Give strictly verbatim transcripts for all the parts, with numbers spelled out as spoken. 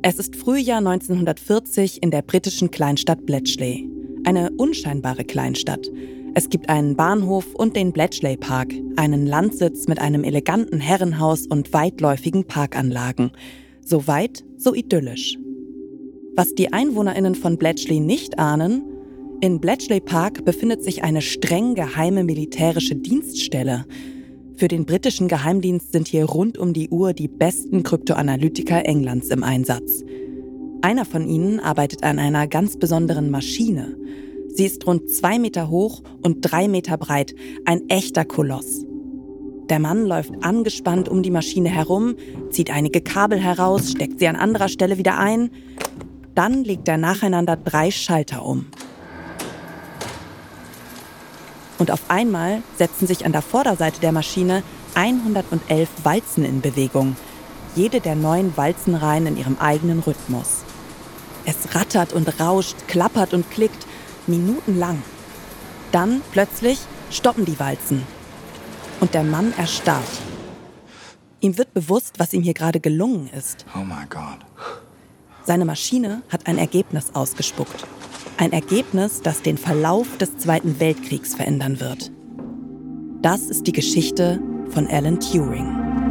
Es ist Frühjahr neunzehnhundertvierzig in der britischen Kleinstadt Bletchley. Eine unscheinbare Kleinstadt. Es gibt einen Bahnhof und den Bletchley Park, einen Landsitz mit einem eleganten Herrenhaus und weitläufigen Parkanlagen. So weit, so idyllisch. Was die EinwohnerInnen von Bletchley nicht ahnen: in Bletchley Park befindet sich eine streng geheime militärische Dienststelle. Für den britischen Geheimdienst sind hier rund um die Uhr die besten Kryptoanalytiker Englands im Einsatz. Einer von ihnen arbeitet an einer ganz besonderen Maschine. Sie ist rund zwei Meter hoch und drei Meter breit, ein echter Koloss. Der Mann läuft angespannt um die Maschine herum, zieht einige Kabel heraus, steckt sie an anderer Stelle wieder ein. Dann legt er nacheinander drei Schalter um. Und auf einmal setzen sich an der Vorderseite der Maschine hundertelf Walzen in Bewegung. Jede der neun Walzenreihen in ihrem eigenen Rhythmus. Es rattert und rauscht, klappert und klickt, minutenlang. Dann plötzlich stoppen die Walzen. Und der Mann erstarrt. Ihm wird bewusst, was ihm hier gerade gelungen ist. Oh mein Gott. Seine Maschine hat ein Ergebnis ausgespuckt. Ein Ergebnis, das den Verlauf des Zweiten Weltkriegs verändern wird. Das ist die Geschichte von Alan Turing.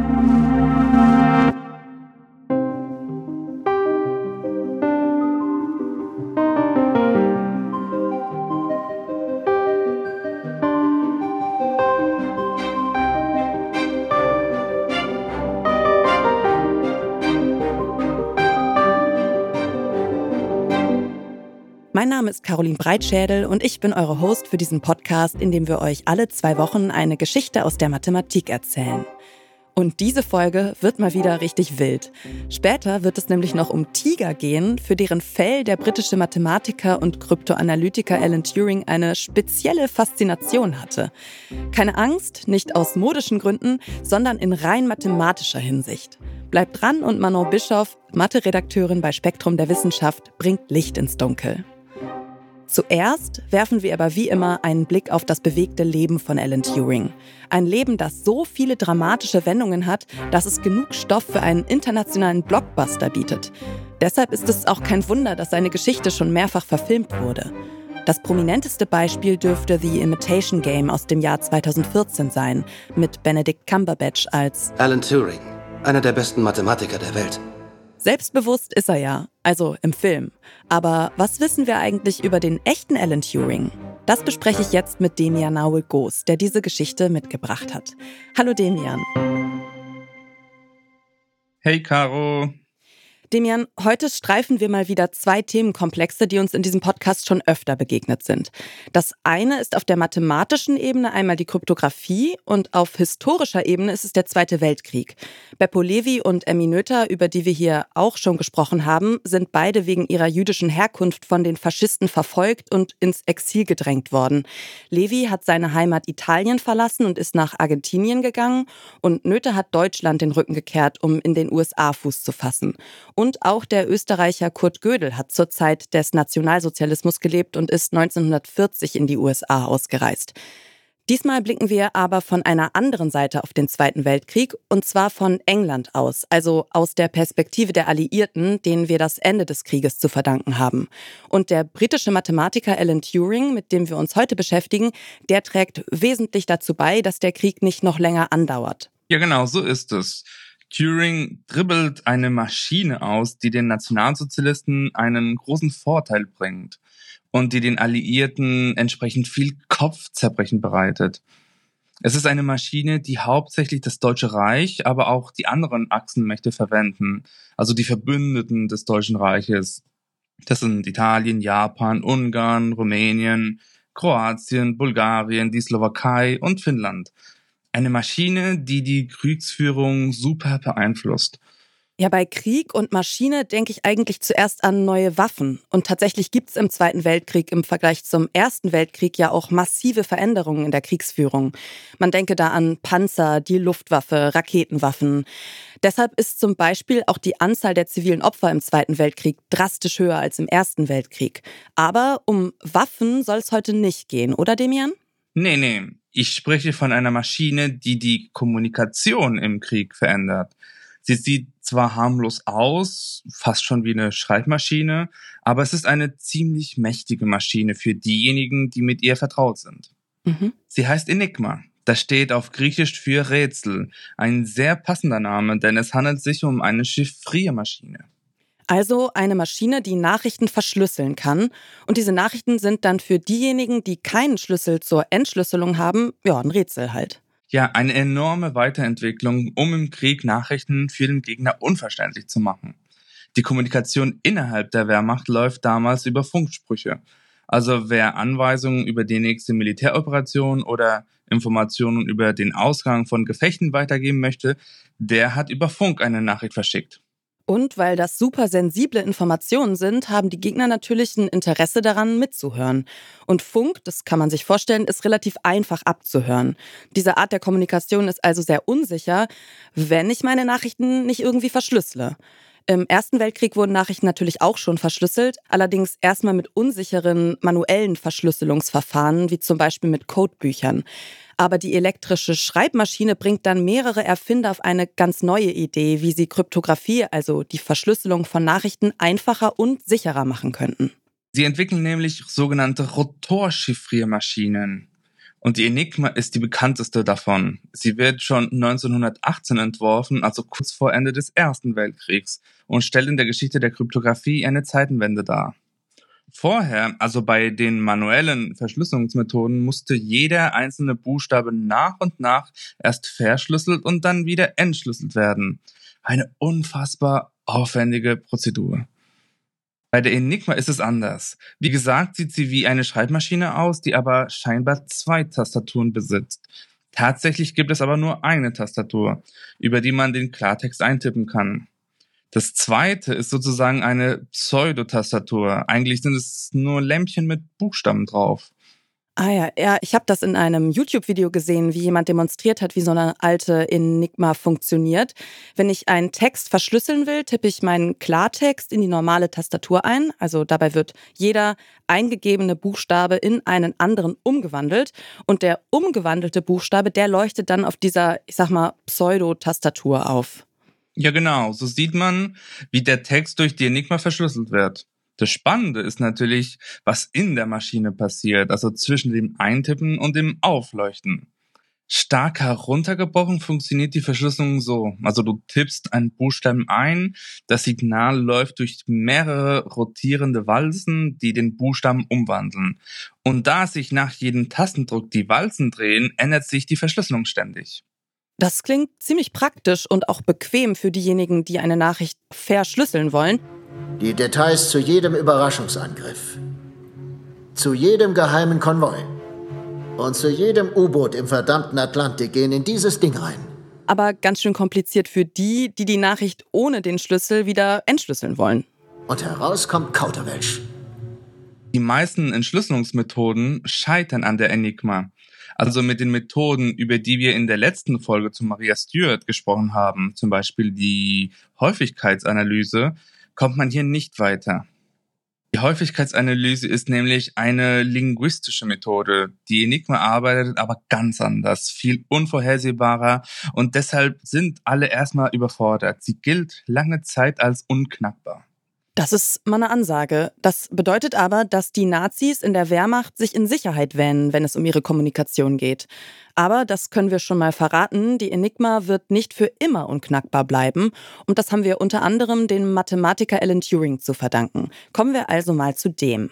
Mein Name ist Caroline Breitschädel und ich bin eure Host für diesen Podcast, in dem wir euch alle zwei Wochen eine Geschichte aus der Mathematik erzählen. Und diese Folge wird mal wieder richtig wild. Später wird es nämlich noch um Tiger gehen, für deren Fell der britische Mathematiker und Kryptoanalytiker Alan Turing eine spezielle Faszination hatte. Keine Angst, nicht aus modischen Gründen, sondern in rein mathematischer Hinsicht. Bleibt dran und Manon Bischoff, Mathe-Redakteurin bei Spektrum der Wissenschaft, bringt Licht ins Dunkel. Zuerst werfen wir aber wie immer einen Blick auf das bewegte Leben von Alan Turing. Ein Leben, das so viele dramatische Wendungen hat, dass es genug Stoff für einen internationalen Blockbuster bietet. Deshalb ist es auch kein Wunder, dass seine Geschichte schon mehrfach verfilmt wurde. Das prominenteste Beispiel dürfte The Imitation Game aus dem Jahr zweitausendvierzehn sein, mit Benedict Cumberbatch als Alan Turing, einer der besten Mathematiker der Welt. Selbstbewusst ist er ja, also im Film. Aber was wissen wir eigentlich über den echten Alan Turing? Das bespreche ich jetzt mit Demian Naouel-Goos, der diese Geschichte mitgebracht hat. Hallo Demian. Hey Caro. Demian, heute streifen wir mal wieder zwei Themenkomplexe, die uns in diesem Podcast schon öfter begegnet sind. Das eine ist auf der mathematischen Ebene einmal die Kryptographie und auf historischer Ebene ist es der Zweite Weltkrieg. Beppo Levi und Emmy Noether, über die wir hier auch schon gesprochen haben, sind beide wegen ihrer jüdischen Herkunft von den Faschisten verfolgt und ins Exil gedrängt worden. Levi hat seine Heimat Italien verlassen und ist nach Argentinien gegangen und Noether hat Deutschland den Rücken gekehrt, um in den U S A Fuß zu fassen. Und auch der Österreicher Kurt Gödel hat zur Zeit des Nationalsozialismus gelebt und ist neunzehnhundertvierzig in die U S A ausgereist. Diesmal blicken wir aber von einer anderen Seite auf den Zweiten Weltkrieg, und zwar von England aus, also aus der Perspektive der Alliierten, denen wir das Ende des Krieges zu verdanken haben. Und der britische Mathematiker Alan Turing, mit dem wir uns heute beschäftigen, der trägt wesentlich dazu bei, dass der Krieg nicht noch länger andauert. Ja, genau, so ist es. Turing dribbelt eine Maschine aus, die den Nationalsozialisten einen großen Vorteil bringt und die den Alliierten entsprechend viel Kopfzerbrechen bereitet. Es ist eine Maschine, die hauptsächlich das Deutsche Reich, aber auch die anderen Achsenmächte verwenden, also die Verbündeten des Deutschen Reiches. Das sind Italien, Japan, Ungarn, Rumänien, Kroatien, Bulgarien, die Slowakei und Finnland. Eine Maschine, die die Kriegsführung super beeinflusst. Ja, bei Krieg und Maschine denke ich eigentlich zuerst an neue Waffen. Und tatsächlich gibt es im Zweiten Weltkrieg im Vergleich zum Ersten Weltkrieg ja auch massive Veränderungen in der Kriegsführung. Man denke da an Panzer, die Luftwaffe, Raketenwaffen. Deshalb ist zum Beispiel auch die Anzahl der zivilen Opfer im Zweiten Weltkrieg drastisch höher als im Ersten Weltkrieg. Aber um Waffen soll es heute nicht gehen, oder Demian? Nee, nee. Ich spreche von einer Maschine, die die Kommunikation im Krieg verändert. Sie sieht zwar harmlos aus, fast schon wie eine Schreibmaschine, aber es ist eine ziemlich mächtige Maschine für diejenigen, die mit ihr vertraut sind. Mhm. Sie heißt Enigma. Das steht auf Griechisch für Rätsel. Ein sehr passender Name, denn es handelt sich um eine Chiffriermaschine. Also eine Maschine, die Nachrichten verschlüsseln kann. Und diese Nachrichten sind dann für diejenigen, die keinen Schlüssel zur Entschlüsselung haben, ja, ein Rätsel halt. Ja, eine enorme Weiterentwicklung, um im Krieg Nachrichten für den Gegner unverständlich zu machen. Die Kommunikation innerhalb der Wehrmacht läuft damals über Funksprüche. Also wer Anweisungen über die nächste Militäroperation oder Informationen über den Ausgang von Gefechten weitergeben möchte, der hat über Funk eine Nachricht verschickt. Und weil das super sensible Informationen sind, haben die Gegner natürlich ein Interesse daran, mitzuhören. Und Funk, das kann man sich vorstellen, ist relativ einfach abzuhören. Diese Art der Kommunikation ist also sehr unsicher, wenn ich meine Nachrichten nicht irgendwie verschlüssele. Im Ersten Weltkrieg wurden Nachrichten natürlich auch schon verschlüsselt, allerdings erstmal mit unsicheren manuellen Verschlüsselungsverfahren, wie zum Beispiel mit Codebüchern. Aber die elektrische Schreibmaschine bringt dann mehrere Erfinder auf eine ganz neue Idee, wie sie Kryptographie, also die Verschlüsselung von Nachrichten, einfacher und sicherer machen könnten. Sie entwickeln nämlich sogenannte Rotorchiffriermaschinen. Und die Enigma ist die bekannteste davon. Sie wird schon neunzehnhundertachtzehn entworfen, also kurz vor Ende des Ersten Weltkriegs, und stellt in der Geschichte der Kryptographie eine Zeitenwende dar. Vorher, also bei den manuellen Verschlüsselungsmethoden, musste jeder einzelne Buchstabe nach und nach erst verschlüsselt und dann wieder entschlüsselt werden. Eine unfassbar aufwendige Prozedur. Bei der Enigma ist es anders. Wie gesagt, sieht sie wie eine Schreibmaschine aus, die aber scheinbar zwei Tastaturen besitzt. Tatsächlich gibt es aber nur eine Tastatur, über die man den Klartext eintippen kann. Das zweite ist sozusagen eine Pseudotastatur. Eigentlich sind es nur Lämpchen mit Buchstaben drauf. Ah ja, ja, ich habe das in einem YouTube-Video gesehen, wie jemand demonstriert hat, wie so eine alte Enigma funktioniert. Wenn ich einen Text verschlüsseln will, tippe ich meinen Klartext in die normale Tastatur ein. Also dabei wird jeder eingegebene Buchstabe in einen anderen umgewandelt. Und der umgewandelte Buchstabe, der leuchtet dann auf dieser, ich sag mal, Pseudotastatur auf. Ja genau, so sieht man, wie der Text durch die Enigma verschlüsselt wird. Das Spannende ist natürlich, was in der Maschine passiert, also zwischen dem Eintippen und dem Aufleuchten. Stark heruntergebrochen funktioniert die Verschlüsselung so. Also du tippst einen Buchstaben ein, das Signal läuft durch mehrere rotierende Walzen, die den Buchstaben umwandeln. Und da sich nach jedem Tastendruck die Walzen drehen, ändert sich die Verschlüsselung ständig. Das klingt ziemlich praktisch und auch bequem für diejenigen, die eine Nachricht verschlüsseln wollen. Die Details zu jedem Überraschungsangriff, zu jedem geheimen Konvoi und zu jedem U-Boot im verdammten Atlantik gehen in dieses Ding rein. Aber ganz schön kompliziert für die, die die Nachricht ohne den Schlüssel wieder entschlüsseln wollen. Und heraus kommt Kauderwelsch. Die meisten Entschlüsselungsmethoden scheitern an der Enigma. Also mit den Methoden, über die wir in der letzten Folge zu Maria Stewart gesprochen haben, zum Beispiel die Häufigkeitsanalyse, kommt man hier nicht weiter. Die Häufigkeitsanalyse ist nämlich eine linguistische Methode. Die Enigma arbeitet aber ganz anders, viel unvorhersehbarer und deshalb sind alle erstmal überfordert. Sie gilt lange Zeit als unknackbar. Das ist mal eine Ansage. Das bedeutet aber, dass die Nazis in der Wehrmacht sich in Sicherheit wähnen, wenn es um ihre Kommunikation geht. Aber das können wir schon mal verraten, die Enigma wird nicht für immer unknackbar bleiben. Und das haben wir unter anderem dem Mathematiker Alan Turing zu verdanken. Kommen wir also mal zu dem.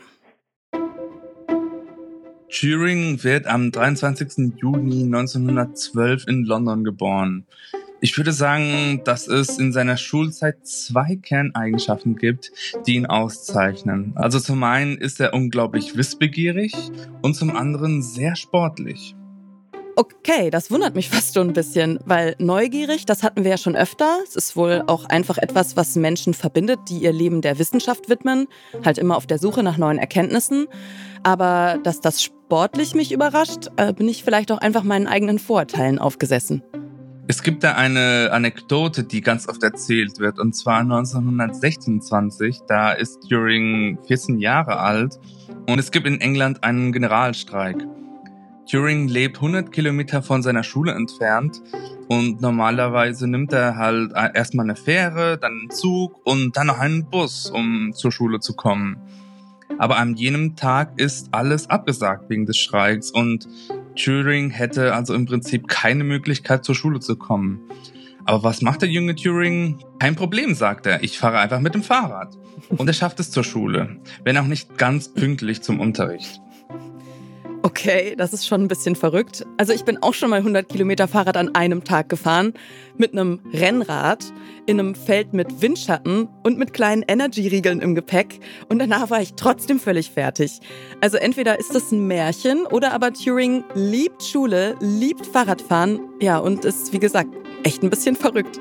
Turing wird am dreiundzwanzigsten Juni neunzehnhundertzwölf in London geboren. Ich würde sagen, dass es in seiner Schulzeit zwei Kerneigenschaften gibt, die ihn auszeichnen. Also zum einen ist er unglaublich wissbegierig und zum anderen sehr sportlich. Okay, das wundert mich fast schon ein bisschen, weil neugierig, das hatten wir ja schon öfter. Es ist wohl auch einfach etwas, was Menschen verbindet, die ihr Leben der Wissenschaft widmen, halt immer auf der Suche nach neuen Erkenntnissen. Aber dass das sportlich mich überrascht, äh, bin ich vielleicht auch einfach meinen eigenen Vorurteilen aufgesessen. Es gibt da eine Anekdote, die ganz oft erzählt wird, und zwar neunzehnhundertsechsundzwanzig, da ist Turing vierzehn Jahre alt und es gibt in England einen Generalstreik. Turing lebt hundert Kilometer von seiner Schule entfernt und normalerweise nimmt er halt erstmal eine Fähre, dann einen Zug und dann noch einen Bus, um zur Schule zu kommen. Aber an jenem Tag ist alles abgesagt wegen des Streiks und Turing hätte also im Prinzip keine Möglichkeit, zur Schule zu kommen. Aber was macht der junge Turing? Kein Problem, sagt er. Ich fahre einfach mit dem Fahrrad. Und er schafft es zur Schule, wenn auch nicht ganz pünktlich zum Unterricht. Okay, das ist schon ein bisschen verrückt. Also ich bin auch schon mal hundert Kilometer Fahrrad an einem Tag gefahren. Mit einem Rennrad, in einem Feld mit Windschatten und mit kleinen Energy-Riegeln im Gepäck. Und danach war ich trotzdem völlig fertig. Also entweder ist das ein Märchen oder aber Turing liebt Schule, liebt Fahrradfahren. Ja, und ist, wie gesagt, echt ein bisschen verrückt.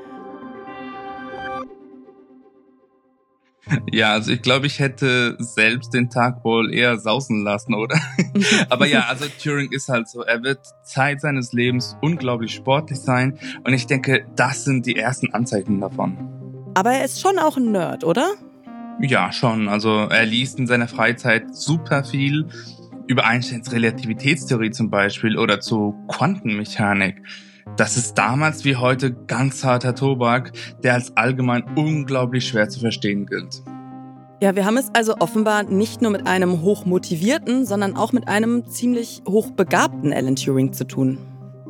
Ja, also ich glaube, ich hätte selbst den Tag wohl eher sausen lassen, oder? Aber ja, also Turing ist halt so, er wird Zeit seines Lebens unglaublich sportlich sein und ich denke, das sind die ersten Anzeichen davon. Aber er ist schon auch ein Nerd, oder? Ja, schon. Also er liest in seiner Freizeit super viel über Einsteins Relativitätstheorie zum Beispiel oder zu Quantenmechanik. Das ist damals wie heute ganz harter Tobak, der als allgemein unglaublich schwer zu verstehen gilt. Ja, wir haben es also offenbar nicht nur mit einem hochmotivierten, sondern auch mit einem ziemlich hochbegabten Alan Turing zu tun.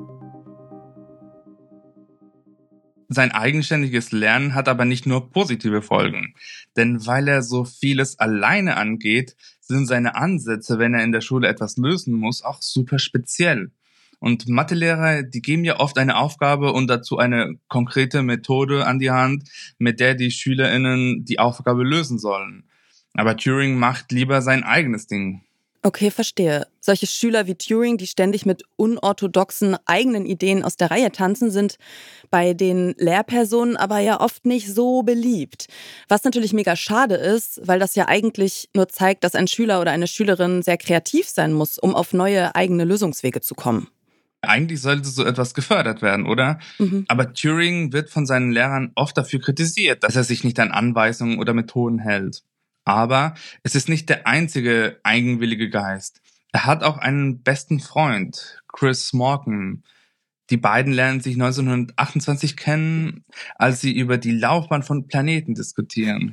Sein eigenständiges Lernen hat aber nicht nur positive Folgen. Denn weil er so vieles alleine angeht, sind seine Ansätze, wenn er in der Schule etwas lösen muss, auch super speziell. Und Mathelehrer, die geben ja oft eine Aufgabe und dazu eine konkrete Methode an die Hand, mit der die SchülerInnen die Aufgabe lösen sollen. Aber Turing macht lieber sein eigenes Ding. Okay, verstehe. Solche Schüler wie Turing, die ständig mit unorthodoxen eigenen Ideen aus der Reihe tanzen, sind bei den Lehrpersonen aber ja oft nicht so beliebt. Was natürlich mega schade ist, weil das ja eigentlich nur zeigt, dass ein Schüler oder eine Schülerin sehr kreativ sein muss, um auf neue eigene Lösungswege zu kommen. Eigentlich sollte so etwas gefördert werden, oder? Mhm. Aber Turing wird von seinen Lehrern oft dafür kritisiert, dass er sich nicht an Anweisungen oder Methoden hält. Aber es ist nicht der einzige eigenwillige Geist. Er hat auch einen besten Freund, Chris Morgan. Die beiden lernen sich neunzehnhundertachtundzwanzig kennen, als sie über die Laufbahn von Planeten diskutieren.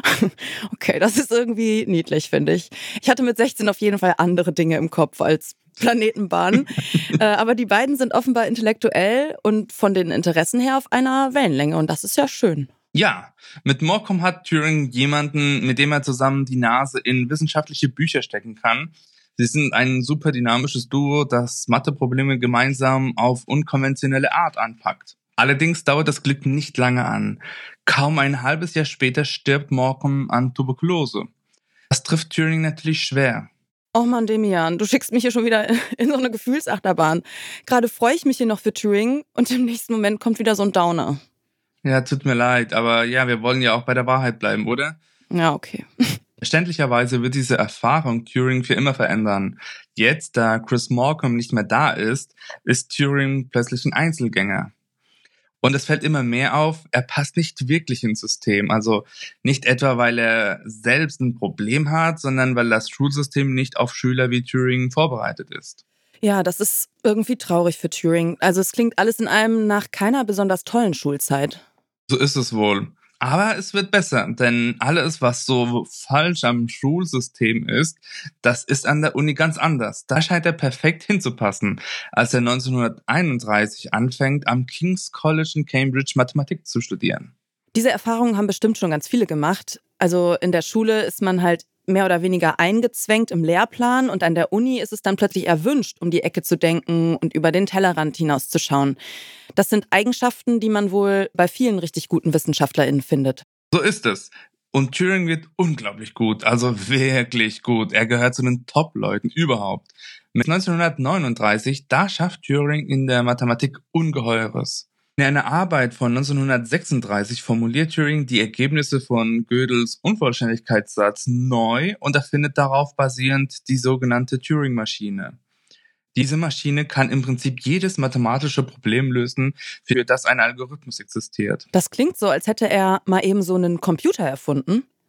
Okay, das ist irgendwie niedlich, finde ich. Ich hatte mit sechzehn auf jeden Fall andere Dinge im Kopf als Planetenbahn. äh, aber die beiden sind offenbar intellektuell und von den Interessen her auf einer Wellenlänge. Und das ist ja schön. Ja, mit Morcom hat Turing jemanden, mit dem er zusammen die Nase in wissenschaftliche Bücher stecken kann. Sie sind ein super dynamisches Duo, das Matheprobleme gemeinsam auf unkonventionelle Art anpackt. Allerdings dauert das Glück nicht lange an. Kaum ein halbes Jahr später stirbt Morcom an Tuberkulose. Das trifft Turing natürlich schwer. Oh Mann, Demian, du schickst mich hier schon wieder in so eine Gefühlsachterbahn. Gerade freue ich mich hier noch für Turing und im nächsten Moment kommt wieder so ein Downer. Ja, tut mir leid, aber ja, wir wollen ja auch bei der Wahrheit bleiben, oder? Ja, okay. Verständlicherweise wird diese Erfahrung Turing für immer verändern. Jetzt, da Chris Morcom nicht mehr da ist, ist Turing plötzlich ein Einzelgänger. Und es fällt immer mehr auf, er passt nicht wirklich ins System. Also nicht etwa, weil er selbst ein Problem hat, sondern weil das Schulsystem nicht auf Schüler wie Turing vorbereitet ist. Ja, das ist irgendwie traurig für Turing. Also es klingt alles in allem nach keiner besonders tollen Schulzeit. So ist es wohl. Aber es wird besser, denn alles, was so falsch am Schulsystem ist, das ist an der Uni ganz anders. Da scheint er perfekt hinzupassen, als er neunzehnhunderteinunddreißig anfängt, am King's College in Cambridge Mathematik zu studieren. Diese Erfahrungen haben bestimmt schon ganz viele gemacht. Also in der Schule ist man halt mehr oder weniger eingezwängt im Lehrplan und an der Uni ist es dann plötzlich erwünscht, um die Ecke zu denken und über den Tellerrand hinauszuschauen. Das sind Eigenschaften, die man wohl bei vielen richtig guten WissenschaftlerInnen findet. So ist es. Und Turing wird unglaublich gut, also wirklich gut. Er gehört zu den Top-Leuten überhaupt. Mit neunzehnhundertneununddreißig, da schafft Turing in der Mathematik Ungeheures. In einer Arbeit von neunzehnhundertsechsunddreißig formuliert Turing die Ergebnisse von Gödels Unvollständigkeitssatz neu und erfindet darauf basierend die sogenannte Turing-Maschine. Diese Maschine kann im Prinzip jedes mathematische Problem lösen, für das ein Algorithmus existiert. Das klingt so, als hätte er mal eben so einen Computer erfunden.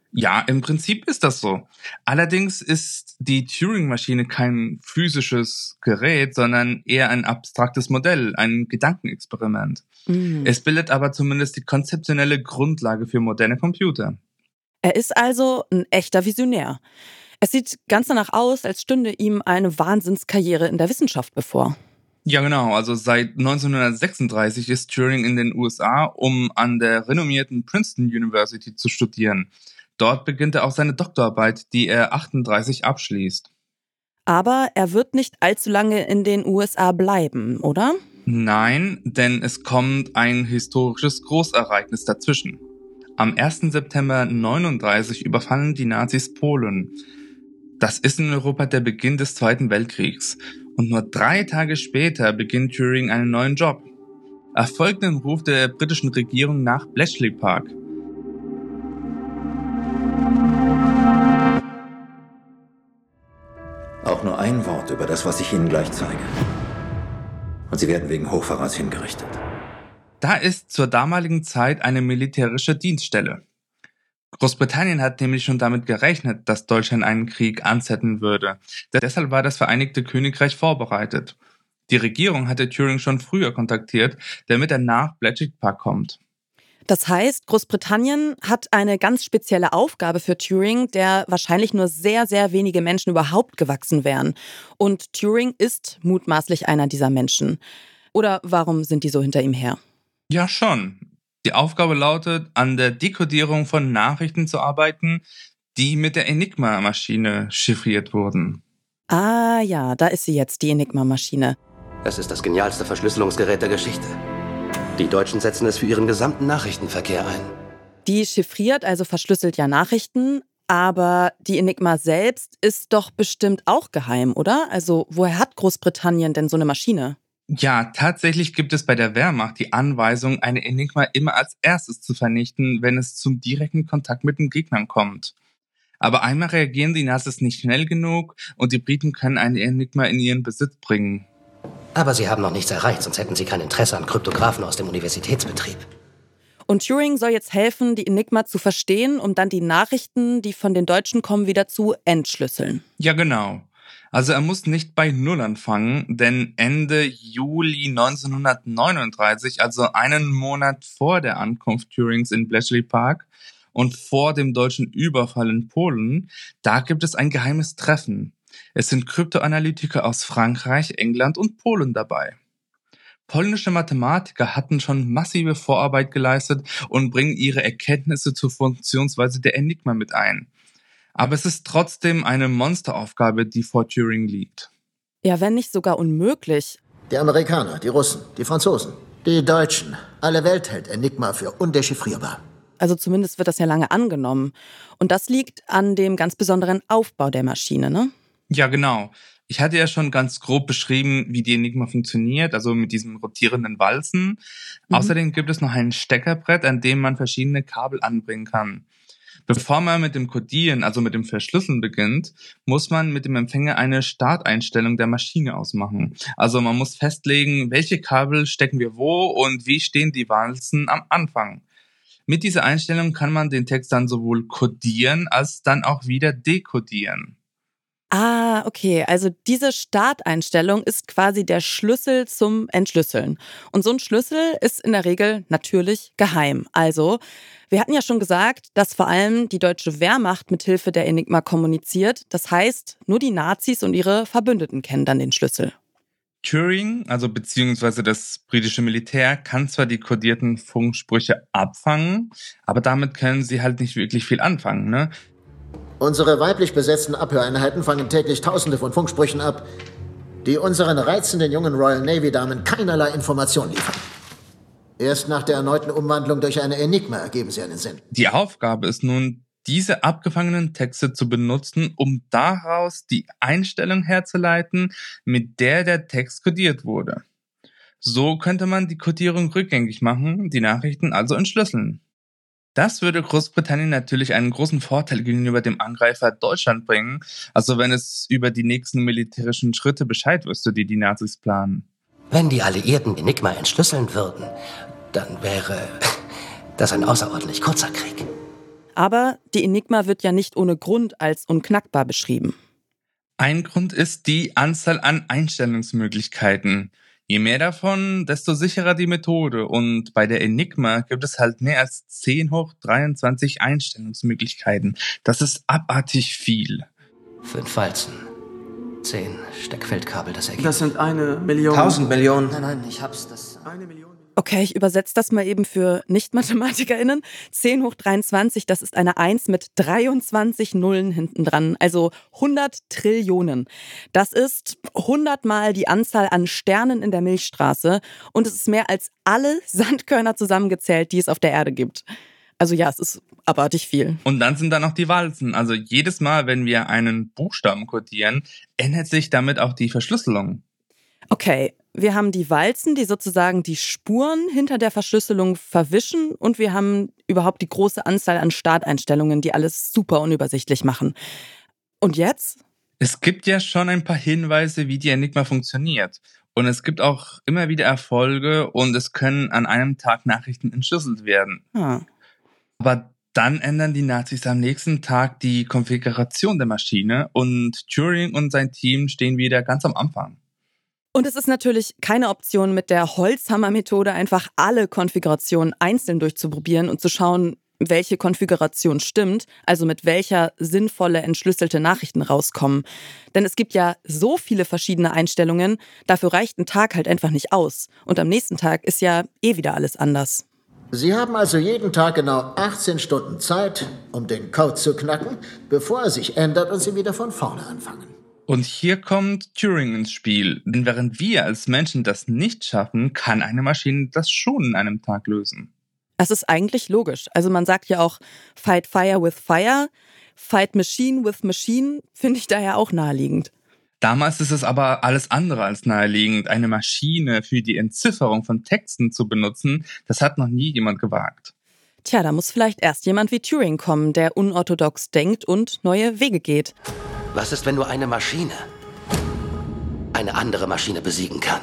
Ja, im Prinzip ist das so. Allerdings ist die Turing-Maschine kein physisches Gerät, sondern eher ein abstraktes Modell, ein Gedankenexperiment. Mhm. Es bildet aber zumindest die konzeptionelle Grundlage für moderne Computer. Er ist also ein echter Visionär. Es sieht ganz danach aus, als stünde ihm eine Wahnsinnskarriere in der Wissenschaft bevor. Ja, genau. Also seit neunzehnhundertsechsunddreißig ist Turing in den U S A, um an der renommierten Princeton University zu studieren. Dort beginnt er auch seine Doktorarbeit, die er achtunddreißig abschließt. Aber er wird nicht allzu lange in den U S A bleiben, oder? Nein, denn es kommt ein historisches Großereignis dazwischen. Am ersten September neununddreißig überfallen die Nazis Polen. Das ist in Europa der Beginn des Zweiten Weltkriegs. Und nur drei Tage später beginnt Turing einen neuen Job. Er folgt dem Ruf der britischen Regierung nach Bletchley Park. Auch nur ein Wort über das, was ich Ihnen gleich zeige. Und Sie werden wegen Hochverrats hingerichtet. Da ist zur damaligen Zeit eine militärische Dienststelle. Großbritannien hat nämlich schon damit gerechnet, dass Deutschland einen Krieg anzetteln würde. Deshalb war das Vereinigte Königreich vorbereitet. Die Regierung hatte Turing schon früher kontaktiert, damit er nach Bletchley Park kommt. Das heißt, Großbritannien hat eine ganz spezielle Aufgabe für Turing, der wahrscheinlich nur sehr, sehr wenige Menschen überhaupt gewachsen wären. Und Turing ist mutmaßlich einer dieser Menschen. Oder warum sind die so hinter ihm her? Ja, schon. Die Aufgabe lautet, an der Dekodierung von Nachrichten zu arbeiten, die mit der Enigma-Maschine chiffriert wurden. Ah ja, da ist sie jetzt, die Enigma-Maschine. Es ist das genialste Verschlüsselungsgerät der Geschichte. Die Deutschen setzen es für ihren gesamten Nachrichtenverkehr ein. Die chiffriert, also verschlüsselt ja Nachrichten, aber die Enigma selbst ist doch bestimmt auch geheim, oder? Also woher hat Großbritannien denn so eine Maschine? Ja, tatsächlich gibt es bei der Wehrmacht die Anweisung, eine Enigma immer als erstes zu vernichten, wenn es zum direkten Kontakt mit den Gegnern kommt. Aber einmal reagieren die Nazis nicht schnell genug und die Briten können eine Enigma in ihren Besitz bringen. Aber sie haben noch nichts erreicht, sonst hätten sie kein Interesse an Kryptographen aus dem Universitätsbetrieb. Und Turing soll jetzt helfen, die Enigma zu verstehen, um dann die Nachrichten, die von den Deutschen kommen, wieder zu entschlüsseln. Ja, genau. Also er muss nicht bei Null anfangen, denn Ende Juli neunzehnhundertneununddreißig, also einen Monat vor der Ankunft Turings in Bletchley Park und vor dem deutschen Überfall in Polen, da gibt es ein geheimes Treffen. Es sind Kryptoanalytiker aus Frankreich, England und Polen dabei. Polnische Mathematiker hatten schon massive Vorarbeit geleistet und bringen ihre Erkenntnisse zur Funktionsweise der Enigma mit ein. Aber es ist trotzdem eine Monsteraufgabe, die vor Turing liegt. Ja, wenn nicht sogar unmöglich. Die Amerikaner, die Russen, die Franzosen, die Deutschen. Alle Welt hält Enigma für undechiffrierbar. Also zumindest wird das ja lange angenommen. Und das liegt an dem ganz besonderen Aufbau der Maschine, ne? Ja, genau. Ich hatte ja schon ganz grob beschrieben, wie die Enigma funktioniert, also mit diesen rotierenden Walzen. Mhm. Außerdem gibt es noch ein Steckerbrett, an dem man verschiedene Kabel anbringen kann. Bevor man mit dem Codieren, also mit dem Verschlüsseln beginnt, muss man mit dem Empfänger eine Starteinstellung der Maschine ausmachen. Also man muss festlegen, welche Kabel stecken wir wo und wie stehen die Walzen am Anfang. Mit dieser Einstellung kann man den Text dann sowohl codieren als dann auch wieder dekodieren. Ah, okay. Also diese Starteinstellung ist quasi der Schlüssel zum Entschlüsseln. Und so ein Schlüssel ist in der Regel natürlich geheim. Also, wir hatten ja schon gesagt, dass vor allem die deutsche Wehrmacht mithilfe der Enigma kommuniziert. Das heißt, nur die Nazis und ihre Verbündeten kennen dann den Schlüssel. Turing, also beziehungsweise das britische Militär, kann zwar die kodierten Funksprüche abfangen, aber damit können sie halt nicht wirklich viel anfangen, ne? Unsere weiblich besetzten Abhöreinheiten fangen täglich Tausende von Funksprüchen ab, die unseren reizenden jungen Royal Navy-Damen keinerlei Information liefern. Erst nach der erneuten Umwandlung durch eine Enigma ergeben sie einen Sinn. Die Aufgabe ist nun, diese abgefangenen Texte zu benutzen, um daraus die Einstellung herzuleiten, mit der der Text kodiert wurde. So könnte man die Kodierung rückgängig machen, die Nachrichten also entschlüsseln. Das würde Großbritannien natürlich einen großen Vorteil gegenüber dem Angreifer Deutschland bringen, also wenn es über die nächsten militärischen Schritte Bescheid wüsste, die die Nazis planen. Wenn die Alliierten Enigma entschlüsseln würden, dann wäre das ein außerordentlich kurzer Krieg. Aber die Enigma wird ja nicht ohne Grund als unknackbar beschrieben. Ein Grund ist die Anzahl an Einstellungsmöglichkeiten. Je mehr davon, desto sicherer die Methode. Und bei der Enigma gibt es halt mehr als zehn hoch dreiundzwanzig Einstellungsmöglichkeiten. Das ist abartig viel. Fünf Walzen. Zehn Steckfeldkabel, das ergibt. Das sind eine Million. Tausend Millionen. Nein, nein, ich hab's. Das. Eine Million. Okay, ich übersetze das mal eben für Nicht-MathematikerInnen. zehn hoch dreiundzwanzig, das ist eine eins mit dreiundzwanzig Nullen hinten dran, also hundert Trillionen. Das ist hundertmal die Anzahl an Sternen in der Milchstraße und es ist mehr als alle Sandkörner zusammengezählt, die es auf der Erde gibt. Also ja, es ist abartig viel. Und dann sind da noch die Walzen. Also jedes Mal, wenn wir einen Buchstaben kodieren, ändert sich damit auch die Verschlüsselung. Okay, wir haben die Walzen, die sozusagen die Spuren hinter der Verschlüsselung verwischen und wir haben überhaupt die große Anzahl an Starteinstellungen, die alles super unübersichtlich machen. Und jetzt? Es gibt ja schon ein paar Hinweise, wie die Enigma funktioniert. Und es gibt auch immer wieder Erfolge und es können an einem Tag Nachrichten entschlüsselt werden. Ah. Aber dann ändern die Nazis am nächsten Tag die Konfiguration der Maschine und Turing und sein Team stehen wieder ganz am Anfang. Und es ist natürlich keine Option, mit der Holzhammer-Methode einfach alle Konfigurationen einzeln durchzuprobieren und zu schauen, welche Konfiguration stimmt, also mit welcher sinnvolle entschlüsselte Nachrichten rauskommen. Denn es gibt ja so viele verschiedene Einstellungen, dafür reicht ein Tag halt einfach nicht aus. Und am nächsten Tag ist ja eh wieder alles anders. Sie haben also jeden Tag genau achtzehn Stunden Zeit, um den Code zu knacken, bevor er sich ändert und Sie wieder von vorne anfangen. Und hier kommt Turing ins Spiel. Denn während wir als Menschen das nicht schaffen, kann eine Maschine das schon in einem Tag lösen. Das ist eigentlich logisch. Also man sagt ja auch, fight fire with fire, fight machine with machine, finde ich daher auch naheliegend. Damals ist es aber alles andere als naheliegend. Eine Maschine für die Entzifferung von Texten zu benutzen, das hat noch nie jemand gewagt. Tja, da muss vielleicht erst jemand wie Turing kommen, der unorthodox denkt und neue Wege geht. Was ist, wenn nur eine Maschine eine andere Maschine besiegen kann?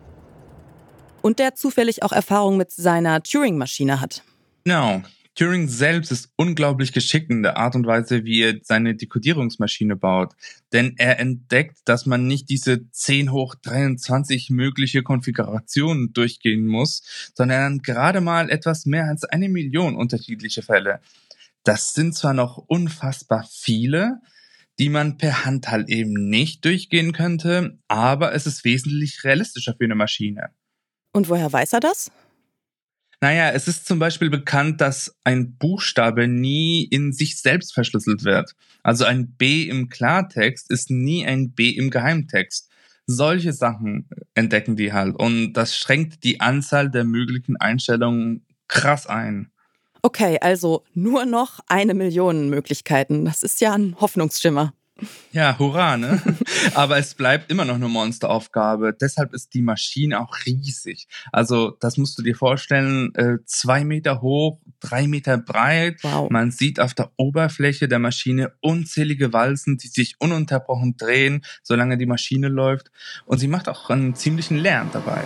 Und der zufällig auch Erfahrung mit seiner Turing-Maschine hat. Genau. Turing selbst ist unglaublich geschickt in der Art und Weise, wie er seine Dekodierungsmaschine baut. Denn er entdeckt, dass man nicht diese zehn hoch dreiundzwanzig mögliche Konfigurationen durchgehen muss, sondern gerade mal etwas mehr als eine Million unterschiedliche Fälle. Das sind zwar noch unfassbar viele, die man per Hand halt eben nicht durchgehen könnte, aber es ist wesentlich realistischer für eine Maschine. Und woher weiß er das? Naja, es ist zum Beispiel bekannt, dass ein Buchstabe nie in sich selbst verschlüsselt wird. Also ein B im Klartext ist nie ein B im Geheimtext. Solche Sachen entdecken die halt und das schränkt die Anzahl der möglichen Einstellungen krass ein. Okay, also nur noch eine Million Möglichkeiten. Das ist ja ein Hoffnungsschimmer. Ja, hurra, ne? Aber es bleibt immer noch eine Monsteraufgabe. Deshalb ist die Maschine auch riesig. Also das musst du dir vorstellen, äh, zwei Meter hoch, drei Meter breit. Wow. Man sieht auf der Oberfläche der Maschine unzählige Walzen, die sich ununterbrochen drehen, solange die Maschine läuft. Und sie macht auch einen ziemlichen Lärm dabei.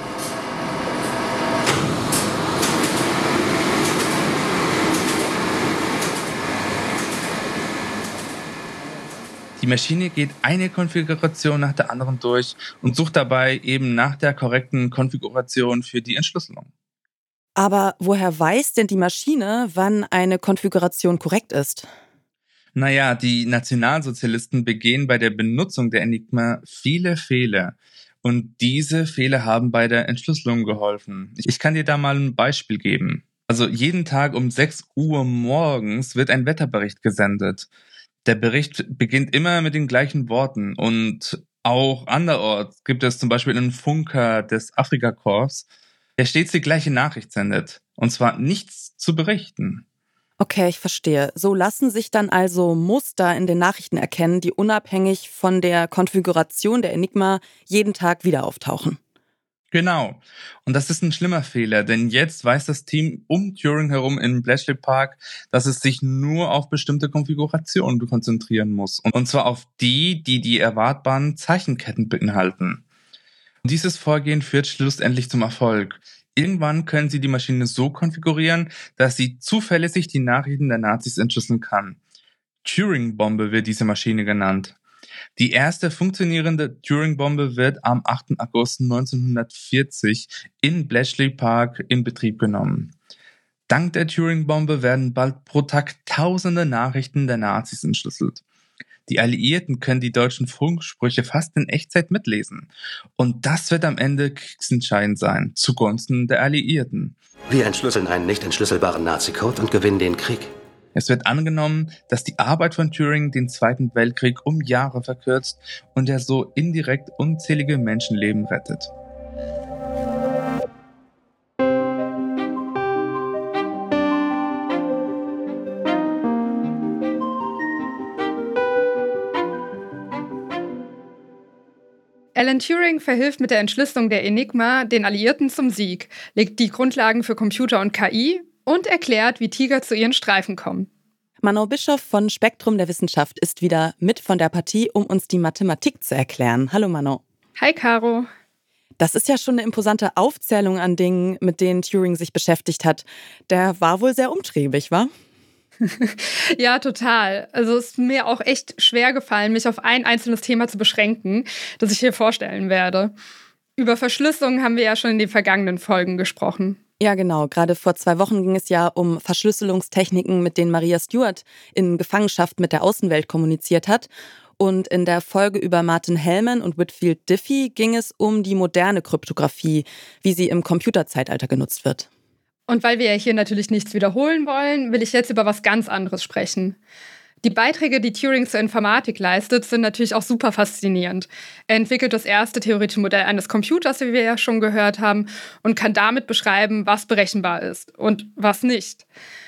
Die Maschine geht eine Konfiguration nach der anderen durch und sucht dabei eben nach der korrekten Konfiguration für die Entschlüsselung. Aber woher weiß denn die Maschine, wann eine Konfiguration korrekt ist? Naja, die Nationalsozialisten begehen bei der Benutzung der Enigma viele Fehler. Und diese Fehler haben bei der Entschlüsselung geholfen. Ich kann dir da mal ein Beispiel geben. Also jeden Tag um sechs Uhr morgens wird ein Wetterbericht gesendet. Der Bericht beginnt immer mit den gleichen Worten und auch anderorts gibt es zum Beispiel einen Funker des Afrikakorps, der stets die gleiche Nachricht sendet, und zwar nichts zu berichten. Okay, ich verstehe. So lassen sich dann also Muster in den Nachrichten erkennen, die unabhängig von der Konfiguration der Enigma jeden Tag wieder auftauchen. Genau. Und das ist ein schlimmer Fehler, denn jetzt weiß das Team um Turing herum in Bletchley Park, dass es sich nur auf bestimmte Konfigurationen konzentrieren muss. Und zwar auf die, die die erwartbaren Zeichenketten beinhalten. Und dieses Vorgehen führt schlussendlich zum Erfolg. Irgendwann können sie die Maschine so konfigurieren, dass sie zuverlässig die Nachrichten der Nazis entschlüsseln kann. Turing-Bombe wird diese Maschine genannt. Die erste funktionierende Turing-Bombe wird am achten August neunzehnhundertvierzig in Bletchley Park in Betrieb genommen. Dank der Turing-Bombe werden bald pro Tag tausende Nachrichten der Nazis entschlüsselt. Die Alliierten können die deutschen Funksprüche fast in Echtzeit mitlesen. Und das wird am Ende kriegsentscheidend sein, zugunsten der Alliierten. Wir entschlüsseln einen nicht entschlüsselbaren Nazi-Code und gewinnen den Krieg. Es wird angenommen, dass die Arbeit von Turing den Zweiten Weltkrieg um Jahre verkürzt und er so indirekt unzählige Menschenleben rettet. Alan Turing verhilft mit der Entschlüsselung der Enigma den Alliierten zum Sieg, legt die Grundlagen für Computer und K I und erklärt, wie Tiger zu ihren Streifen kommen. Mano Bischoff von Spektrum der Wissenschaft ist wieder mit von der Partie, um uns die Mathematik zu erklären. Hallo Mano. Hi Caro. Das ist ja schon eine imposante Aufzählung an Dingen, mit denen Turing sich beschäftigt hat. Der war wohl sehr umtriebig, wa? Ja, total. Also es ist mir auch echt schwer gefallen, mich auf ein einzelnes Thema zu beschränken, das ich hier vorstellen werde. Über Verschlüsselung haben wir ja schon in den vergangenen Folgen gesprochen. Ja, genau. Gerade vor zwei Wochen ging es ja um Verschlüsselungstechniken, mit denen Maria Stuart in Gefangenschaft mit der Außenwelt kommuniziert hat. Und in der Folge über Martin Hellman und Whitfield Diffie ging es um die moderne Kryptographie, wie sie im Computerzeitalter genutzt wird. Und weil wir ja hier natürlich nichts wiederholen wollen, will ich jetzt über was ganz anderes sprechen. Die Beiträge, die Turing zur Informatik leistet, sind natürlich auch super faszinierend. Er entwickelt das erste theoretische Modell eines Computers, wie wir ja schon gehört haben, und kann damit beschreiben, was berechenbar ist und was nicht.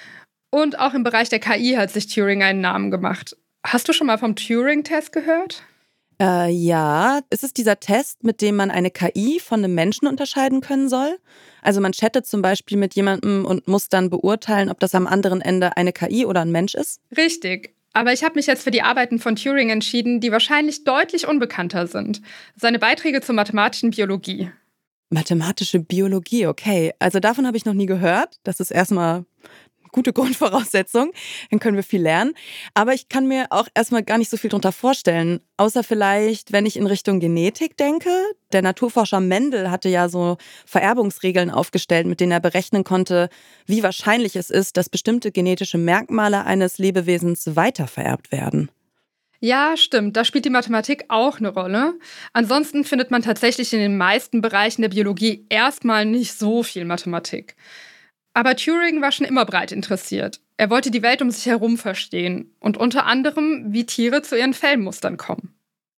Und auch im Bereich der K I hat sich Turing einen Namen gemacht. Hast du schon mal vom Turing-Test gehört? Äh, ja, ist es dieser Test, mit dem man eine K I von einem Menschen unterscheiden können soll? Also man chattet zum Beispiel mit jemandem und muss dann beurteilen, ob das am anderen Ende eine K I oder ein Mensch ist? Richtig. Aber ich habe mich jetzt für die Arbeiten von Turing entschieden, die wahrscheinlich deutlich unbekannter sind. Seine Beiträge zur mathematischen Biologie. Mathematische Biologie, okay. Also davon habe ich noch nie gehört. Das ist erstmal gute Grundvoraussetzung, dann können wir viel lernen. Aber ich kann mir auch erstmal gar nicht so viel drunter vorstellen, außer vielleicht, wenn ich in Richtung Genetik denke. Der Naturforscher Mendel hatte ja so Vererbungsregeln aufgestellt, mit denen er berechnen konnte, wie wahrscheinlich es ist, dass bestimmte genetische Merkmale eines Lebewesens weitervererbt werden. Ja, stimmt. Da spielt die Mathematik auch eine Rolle. Ansonsten findet man tatsächlich in den meisten Bereichen der Biologie erstmal nicht so viel Mathematik. Aber Turing war schon immer breit interessiert. Er wollte die Welt um sich herum verstehen und unter anderem, wie Tiere zu ihren Fellmustern kommen.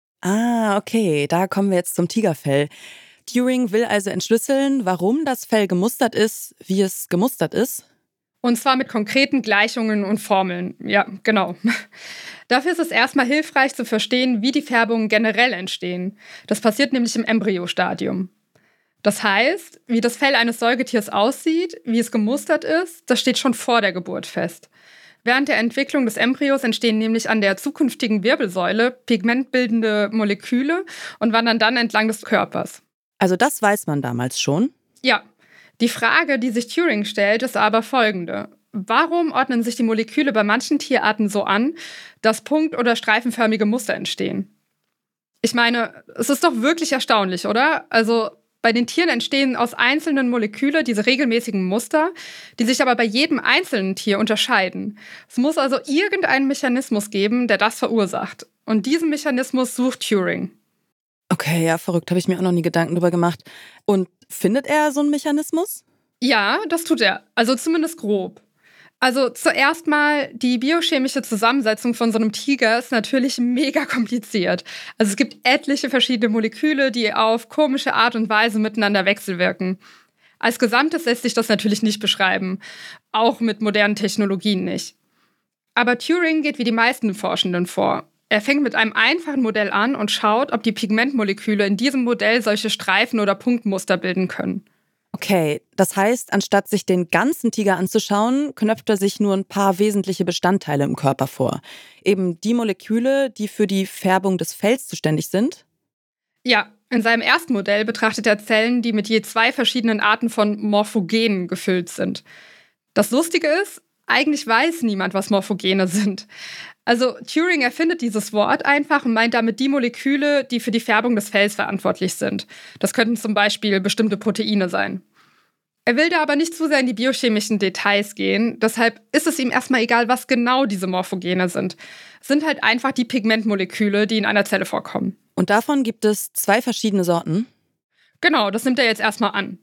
Ah, okay, da kommen wir jetzt zum Tigerfell. Turing will also entschlüsseln, warum das Fell gemustert ist, wie es gemustert ist. Und zwar mit konkreten Gleichungen und Formeln. Ja, genau. Dafür ist es erstmal hilfreich zu verstehen, wie die Färbungen generell entstehen. Das passiert nämlich im Embryostadium. Das heißt, wie das Fell eines Säugetiers aussieht, wie es gemustert ist, das steht schon vor der Geburt fest. Während der Entwicklung des Embryos entstehen nämlich an der zukünftigen Wirbelsäule pigmentbildende Moleküle und wandern dann entlang des Körpers. Also das weiß man damals schon? Ja. Die Frage, die sich Turing stellt, ist aber folgende. Warum ordnen sich die Moleküle bei manchen Tierarten so an, dass punkt- oder streifenförmige Muster entstehen? Ich meine, es ist doch wirklich erstaunlich, oder? Also bei den Tieren entstehen aus einzelnen Molekülen diese regelmäßigen Muster, die sich aber bei jedem einzelnen Tier unterscheiden. Es muss also irgendeinen Mechanismus geben, der das verursacht. Und diesen Mechanismus sucht Turing. Okay, ja, verrückt, habe ich mir auch noch nie Gedanken drüber gemacht. Und findet er so einen Mechanismus? Ja, das tut er. Also zumindest grob. Also zuerst mal, die biochemische Zusammensetzung von so einem Tiger ist natürlich mega kompliziert. Also es gibt etliche verschiedene Moleküle, die auf komische Art und Weise miteinander wechselwirken. Als Gesamtes lässt sich das natürlich nicht beschreiben, auch mit modernen Technologien nicht. Aber Turing geht wie die meisten Forschenden vor. Er fängt mit einem einfachen Modell an und schaut, ob die Pigmentmoleküle in diesem Modell solche Streifen oder Punktmuster bilden können. Okay, das heißt, anstatt sich den ganzen Tiger anzuschauen, knöpft er sich nur ein paar wesentliche Bestandteile im Körper vor. Eben die Moleküle, die für die Färbung des Fells zuständig sind? Ja, In seinem ersten Modell betrachtet er Zellen, die mit je zwei verschiedenen Arten von Morphogenen gefüllt sind. Das Lustige ist, eigentlich weiß niemand, was Morphogene sind. Also Turing erfindet dieses Wort einfach und meint damit die Moleküle, die für die Färbung des Fells verantwortlich sind. Das könnten zum Beispiel bestimmte Proteine sein. Er will da aber nicht zu sehr in die biochemischen Details gehen, deshalb ist es ihm erstmal egal, was genau diese Morphogene sind. Es sind halt einfach die Pigmentmoleküle, die in einer Zelle vorkommen. Und davon gibt es zwei verschiedene Sorten? Genau, das nimmt er jetzt erstmal an.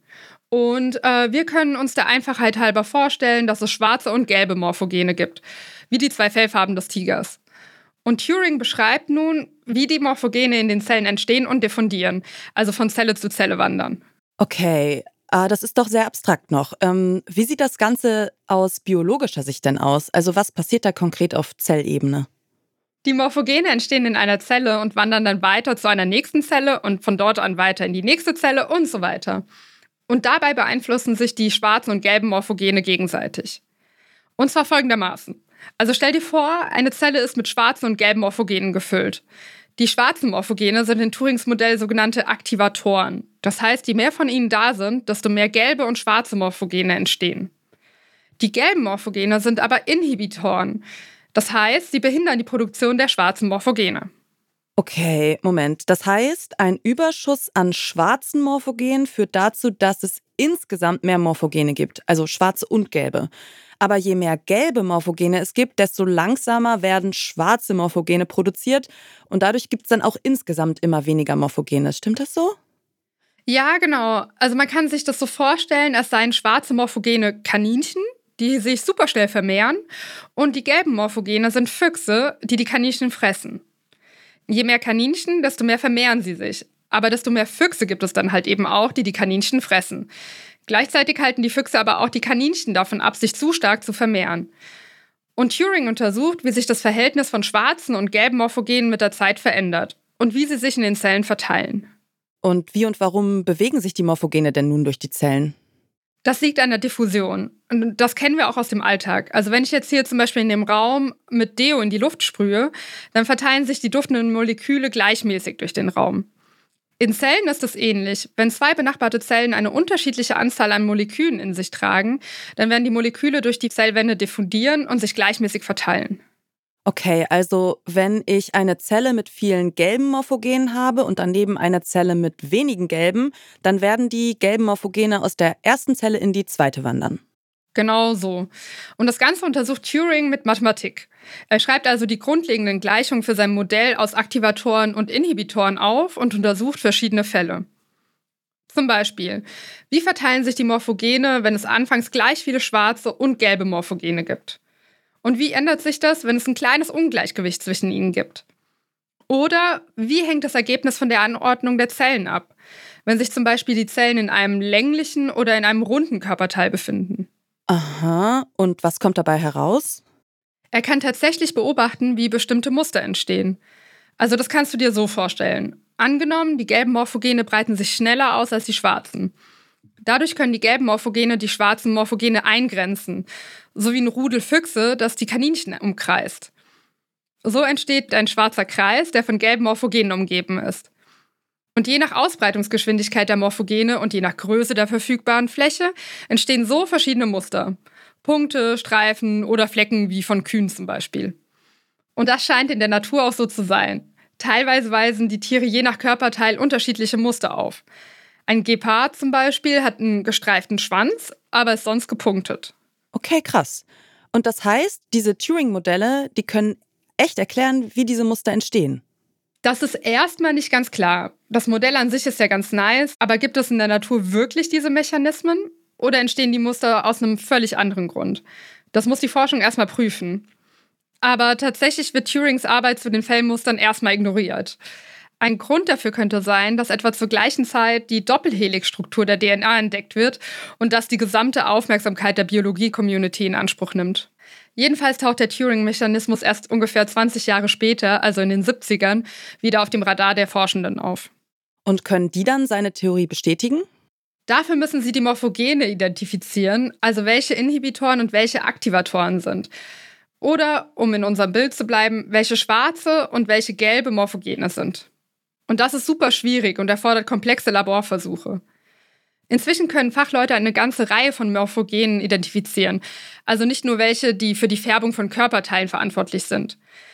Und äh, wir können uns der Einfachheit halber vorstellen, dass es schwarze und gelbe Morphogene gibt, wie die zwei Fellfarben des Tigers. Und Turing beschreibt nun, wie die Morphogene in den Zellen entstehen und diffundieren, also von Zelle zu Zelle wandern. Okay, ah, das ist doch sehr abstrakt noch. Ähm, wie sieht das Ganze aus biologischer Sicht denn aus? Also was passiert da konkret auf Zellebene? Die Morphogene entstehen in einer Zelle und wandern dann weiter zu einer nächsten Zelle und von dort an weiter in die nächste Zelle und so weiter. Und dabei beeinflussen sich die schwarzen und gelben Morphogene gegenseitig. Und zwar folgendermaßen. Also stell dir vor, eine Zelle ist mit schwarzen und gelben Morphogenen gefüllt. Die schwarzen Morphogene sind in Turings Modell sogenannte Aktivatoren. Das heißt, je mehr von ihnen da sind, desto mehr gelbe und schwarze Morphogene entstehen. Die gelben Morphogene sind aber Inhibitoren. Das heißt, sie behindern die Produktion der schwarzen Morphogene. Okay, Moment. Das heißt, ein Überschuss an schwarzen Morphogenen führt dazu, dass es insgesamt mehr Morphogene gibt, also schwarze und gelbe. Aber je mehr gelbe Morphogene es gibt, desto langsamer werden schwarze Morphogene produziert und dadurch gibt es dann auch insgesamt immer weniger Morphogene. Stimmt das so? Ja, genau. Also man kann sich das so vorstellen, es seien schwarze Morphogene Kaninchen, die sich super schnell vermehren, und die gelben Morphogene sind Füchse, die die Kaninchen fressen. Je mehr Kaninchen, desto mehr vermehren sie sich. Aber desto mehr Füchse gibt es dann halt eben auch, die die Kaninchen fressen. Gleichzeitig halten die Füchse aber auch die Kaninchen davon ab, sich zu stark zu vermehren. Und Turing untersucht, wie sich das Verhältnis von schwarzen und gelben Morphogenen mit der Zeit verändert und wie sie sich in den Zellen verteilen. Und wie und warum bewegen sich die Morphogene denn nun durch die Zellen? Das liegt an der Diffusion. Und das kennen wir auch aus dem Alltag. Also wenn ich jetzt hier zum Beispiel in dem Raum mit Deo in die Luft sprühe, dann verteilen sich die duftenden Moleküle gleichmäßig durch den Raum. In Zellen ist es ähnlich. Wenn zwei benachbarte Zellen eine unterschiedliche Anzahl an Molekülen in sich tragen, dann werden die Moleküle durch die Zellwände diffundieren und sich gleichmäßig verteilen. Okay, also wenn ich eine Zelle mit vielen gelben Morphogenen habe und daneben eine Zelle mit wenigen gelben, dann werden die gelben Morphogene aus der ersten Zelle in die zweite wandern. Genau so. Und das Ganze untersucht Turing mit Mathematik. Er schreibt also die grundlegenden Gleichungen für sein Modell aus Aktivatoren und Inhibitoren auf und untersucht verschiedene Fälle. Zum Beispiel, wie verteilen sich die Morphogene, wenn es anfangs gleich viele schwarze und gelbe Morphogene gibt? Und wie ändert sich das, wenn es ein kleines Ungleichgewicht zwischen ihnen gibt? Oder wie hängt das Ergebnis von der Anordnung der Zellen ab, wenn sich zum Beispiel die Zellen in einem länglichen oder in einem runden Körperteil befinden? Aha, und was kommt dabei heraus? Er kann tatsächlich beobachten, wie bestimmte Muster entstehen. Also das kannst du dir so vorstellen. Angenommen, die gelben Morphogene breiten sich schneller aus als die schwarzen. Dadurch können die gelben Morphogene die schwarzen Morphogene eingrenzen, so wie ein Rudel Füchse, das die Kaninchen umkreist. So entsteht ein schwarzer Kreis, der von gelben Morphogenen umgeben ist. Und je nach Ausbreitungsgeschwindigkeit der Morphogene und je nach Größe der verfügbaren Fläche entstehen so verschiedene Muster. Punkte, Streifen oder Flecken wie von Kühen zum Beispiel. Und das scheint in der Natur auch so zu sein. Teilweise weisen die Tiere je nach Körperteil unterschiedliche Muster auf. Ein Gepard zum Beispiel hat einen gestreiften Schwanz, aber ist sonst gepunktet. Okay, krass. Und das heißt, diese Turing-Modelle, die können echt erklären, wie diese Muster entstehen? Das ist erstmal nicht ganz klar. Das Modell an sich ist ja ganz nice, aber gibt es in der Natur wirklich diese Mechanismen? Oder entstehen die Muster aus einem völlig anderen Grund? Das muss die Forschung erstmal prüfen. Aber tatsächlich wird Turings Arbeit zu den Fellmustern erstmal ignoriert. Ein Grund dafür könnte sein, dass etwa zur gleichen Zeit die Doppelhelixstruktur der D N A entdeckt wird und das die gesamte Aufmerksamkeit der Biologie-Community in Anspruch nimmt. Jedenfalls taucht der Turing-Mechanismus erst ungefähr zwanzig Jahre später, also in den siebzigern, wieder auf dem Radar der Forschenden auf. Und können die dann seine Theorie bestätigen? Dafür müssen sie die Morphogene identifizieren, also welche Inhibitoren und welche Aktivatoren sind. Oder, um in unserem Bild zu bleiben, welche schwarze und welche gelbe Morphogene sind. Und das ist super schwierig und erfordert komplexe Laborversuche. Inzwischen können Fachleute eine ganze Reihe von Morphogenen identifizieren, also nicht nur welche, die für die Färbung von Körperteilen verantwortlich sind.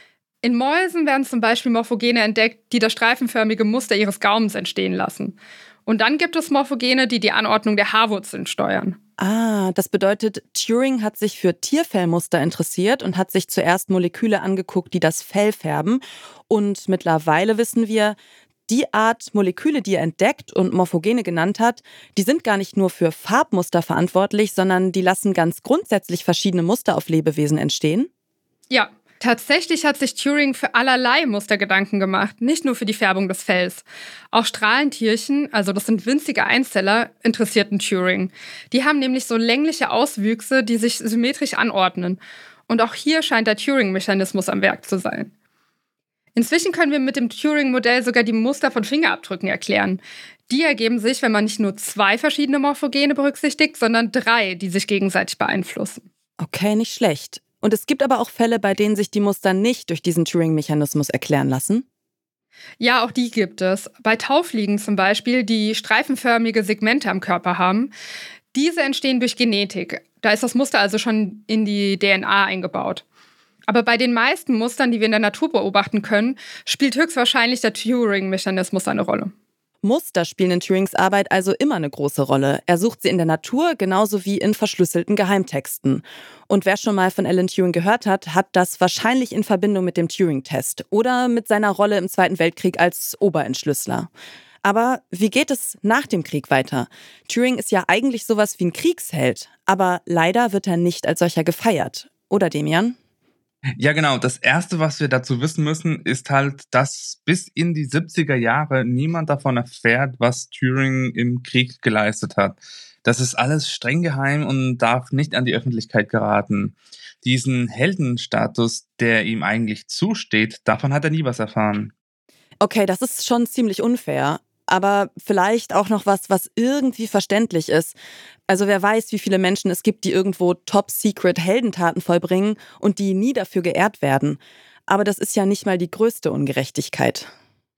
In Mäusen werden zum Beispiel Morphogene entdeckt, die das streifenförmige Muster ihres Gaumens entstehen lassen. Und dann gibt es Morphogene, die die Anordnung der Haarwurzeln steuern. Ah, das bedeutet, Turing hat sich für Tierfellmuster interessiert und hat sich zuerst Moleküle angeguckt, die das Fell färben. Und mittlerweile wissen wir, die Art Moleküle, die er entdeckt und Morphogene genannt hat, die sind gar nicht nur für Farbmuster verantwortlich, sondern die lassen ganz grundsätzlich verschiedene Muster auf Lebewesen entstehen. Ja, tatsächlich hat sich Turing für allerlei Muster Gedanken gemacht, nicht nur für die Färbung des Fells. Auch Strahlentierchen, also das sind winzige Einzeller, interessierten Turing. Die haben nämlich so längliche Auswüchse, die sich symmetrisch anordnen. Und auch hier scheint der Turing-Mechanismus am Werk zu sein. Inzwischen können wir mit dem Turing-Modell sogar die Muster von Fingerabdrücken erklären. Die ergeben sich, wenn man nicht nur zwei verschiedene Morphogene berücksichtigt, sondern drei, die sich gegenseitig beeinflussen. Okay, nicht schlecht. Und es gibt aber auch Fälle, bei denen sich die Muster nicht durch diesen Turing-Mechanismus erklären lassen? Ja, auch die gibt es. Bei Taufliegen zum Beispiel, die streifenförmige Segmente am Körper haben. Diese entstehen durch Genetik. Da ist das Muster also schon in die D N A eingebaut. Aber bei den meisten Mustern, die wir in der Natur beobachten können, spielt höchstwahrscheinlich der Turing-Mechanismus eine Rolle. Muster spielen in Turings Arbeit also immer eine große Rolle. Er sucht sie in der Natur genauso wie in verschlüsselten Geheimtexten. Und wer schon mal von Alan Turing gehört hat, hat das wahrscheinlich in Verbindung mit dem Turing-Test oder mit seiner Rolle im Zweiten Weltkrieg als Oberentschlüsseler. Aber wie geht es nach dem Krieg weiter? Turing ist ja eigentlich sowas wie ein Kriegsheld, aber leider wird er nicht als solcher gefeiert. Oder, Demian? Ja, genau. Das Erste, was wir dazu wissen müssen, ist halt, dass bis in die siebziger Jahre niemand davon erfährt, was Turing im Krieg geleistet hat. Das ist alles streng geheim und darf nicht an die Öffentlichkeit geraten. Diesen Heldenstatus, der ihm eigentlich zusteht, davon hat er nie was erfahren. Okay, das ist schon ziemlich unfair. Aber vielleicht auch noch was, was irgendwie verständlich ist. Also wer weiß, wie viele Menschen es gibt, die irgendwo Top-Secret-Heldentaten vollbringen und die nie dafür geehrt werden. Aber das ist ja nicht mal die größte Ungerechtigkeit.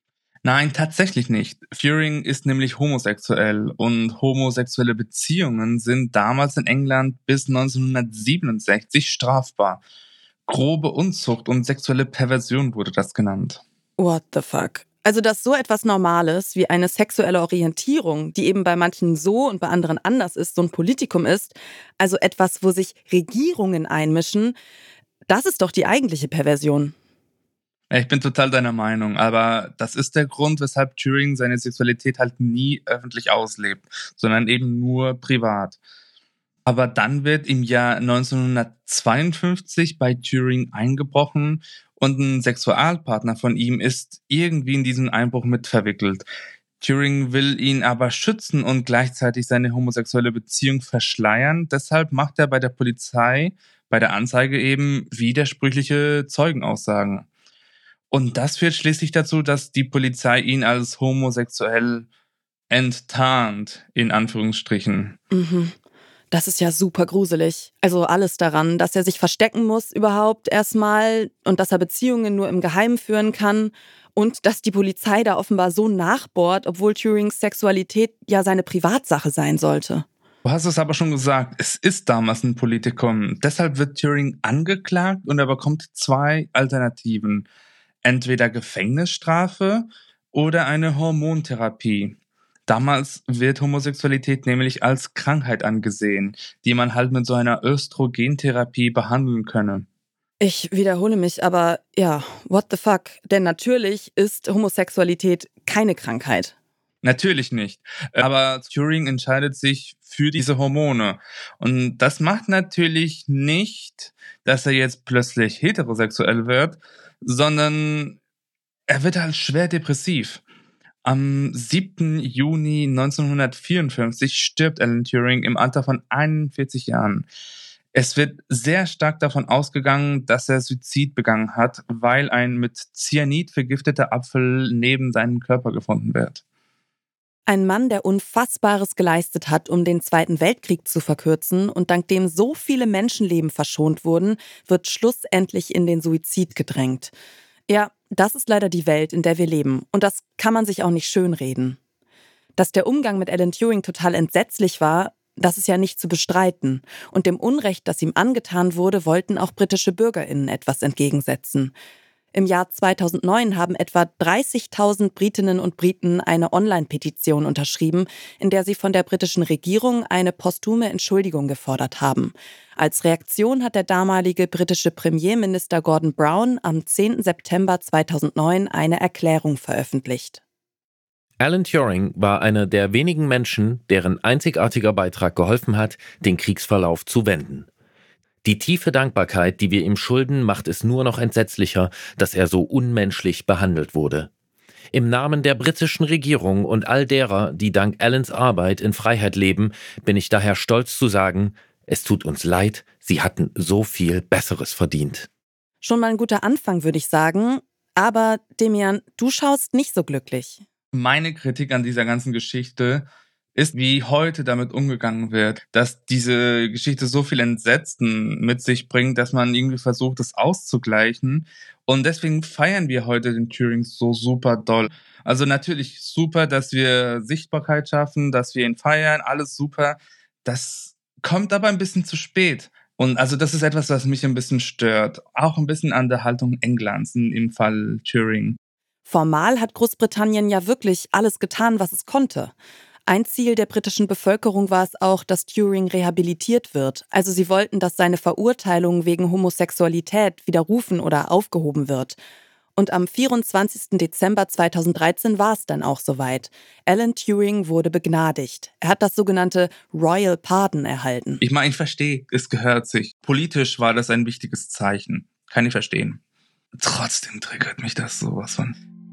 Nein, tatsächlich nicht. Turing ist nämlich homosexuell und homosexuelle Beziehungen sind damals in England bis neunzehnhundertsiebenundsechzig strafbar. Grobe Unzucht und sexuelle Perversion wurde das genannt. What the fuck? Also, dass so etwas Normales wie eine sexuelle Orientierung, die eben bei manchen so und bei anderen anders ist, so ein Politikum ist, also etwas, wo sich Regierungen einmischen, das ist doch die eigentliche Perversion. Ja, ich bin total deiner Meinung, aber das ist der Grund, weshalb Turing seine Sexualität halt nie öffentlich auslebt, sondern eben nur privat. Aber dann wird im Jahr neunzehnhundertzweiundfünfzig bei Turing eingebrochen und ein Sexualpartner von ihm ist irgendwie in diesen Einbruch mit verwickelt. Turing will ihn aber schützen und gleichzeitig seine homosexuelle Beziehung verschleiern. Deshalb macht er bei der Polizei, bei der Anzeige eben widersprüchliche Zeugenaussagen. Und das führt schließlich dazu, dass die Polizei ihn als homosexuell enttarnt, in Anführungsstrichen. Mhm. Das ist ja super gruselig. Also alles daran, dass er sich verstecken muss überhaupt erstmal und dass er Beziehungen nur im Geheimen führen kann und dass die Polizei da offenbar so nachbohrt, obwohl Turings Sexualität ja seine Privatsache sein sollte. Du hast es aber schon gesagt, es ist damals ein Politikum. Deshalb wird Turing angeklagt und er bekommt zwei Alternativen. Entweder Gefängnisstrafe oder eine Hormontherapie. Damals wird Homosexualität nämlich als Krankheit angesehen, die man halt mit so einer Östrogentherapie behandeln könne. Ich wiederhole mich, aber ja, what the fuck? Denn natürlich ist Homosexualität keine Krankheit. Natürlich nicht. Aber Turing entscheidet sich für diese Hormone. Und das macht natürlich nicht, dass er jetzt plötzlich heterosexuell wird, sondern er wird halt schwer depressiv. Am siebten Juni neunzehnhundertvierundfünfzig stirbt Alan Turing im Alter von einundvierzig Jahren. Es wird sehr stark davon ausgegangen, dass er Suizid begangen hat, weil ein mit Cyanid vergifteter Apfel neben seinem Körper gefunden wird. Ein Mann, der Unfassbares geleistet hat, um den Zweiten Weltkrieg zu verkürzen und dank dem so viele Menschenleben verschont wurden, wird schlussendlich in den Suizid gedrängt. Ja, das ist leider die Welt, in der wir leben. Und das kann man sich auch nicht schönreden. Dass der Umgang mit Alan Turing total entsetzlich war, das ist ja nicht zu bestreiten. Und dem Unrecht, das ihm angetan wurde, wollten auch britische BürgerInnen etwas entgegensetzen. Im Jahr zweitausendneun haben etwa dreißigtausend Britinnen und Briten eine Online-Petition unterschrieben, in der sie von der britischen Regierung eine posthume Entschuldigung gefordert haben. Als Reaktion hat der damalige britische Premierminister Gordon Brown am zehnten September zweitausendneun eine Erklärung veröffentlicht. Alan Turing war einer der wenigen Menschen, deren einzigartiger Beitrag geholfen hat, den Kriegsverlauf zu wenden. Die tiefe Dankbarkeit, die wir ihm schulden, macht es nur noch entsetzlicher, dass er so unmenschlich behandelt wurde. Im Namen der britischen Regierung und all derer, die dank Alans Arbeit in Freiheit leben, bin ich daher stolz zu sagen, es tut uns leid, Sie hatten so viel Besseres verdient. Schon mal ein guter Anfang, würde ich sagen. Aber Demian, du schaust nicht so glücklich. Meine Kritik an dieser ganzen Geschichte ist, wie heute damit umgegangen wird, dass diese Geschichte so viel Entsetzen mit sich bringt, dass man irgendwie versucht, das auszugleichen. Und deswegen feiern wir heute den Turing so super doll. Also natürlich super, dass wir Sichtbarkeit schaffen, dass wir ihn feiern, alles super. Das kommt aber ein bisschen zu spät. Und also das ist etwas, was mich ein bisschen stört. Auch ein bisschen an der Haltung Englands im Fall Turing. Formal hat Großbritannien ja wirklich alles getan, was es konnte. Ein Ziel der britischen Bevölkerung war es auch, dass Turing rehabilitiert wird. Also sie wollten, dass seine Verurteilung wegen Homosexualität widerrufen oder aufgehoben wird. Und am vierundzwanzigsten Dezember zweitausenddreizehn war es dann auch soweit. Alan Turing wurde begnadigt. Er hat das sogenannte Royal Pardon erhalten. Ich meine, ich verstehe, es gehört sich. Politisch war das ein wichtiges Zeichen. Kann ich verstehen. Trotzdem triggert mich das sowas von.